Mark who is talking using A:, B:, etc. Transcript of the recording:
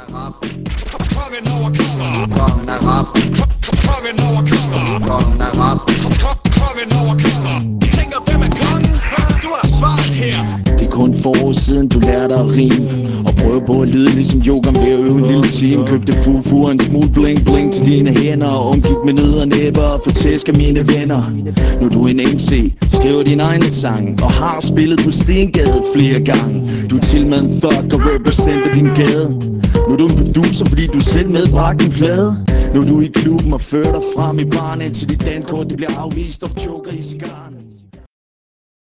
A: rap. Kongen over kolder. Kongen er rap. Kongen over kolder. Kongen er rap. Kongen over kolder. I tænker, hvem er kongen? Du har svaret her.
B: Det er kun for år siden du lærte at rime og prøve på at lyde ligesom Joker ved at øve en lille time. Købte fufu og en smule bling bling til dine hænder og omgik med nød og næpper og fortæsker mine venner. Nu er du en MC, skriver din egne sang og har spillet på Stengade flere gange. Du er til med en thug og representer din gade. Nu er du en producer, fordi du selv medbragte en plade. Nu er du i klubben og fører dig frem i baren, indtil dit dankort det bliver afvist og choker i cigaren.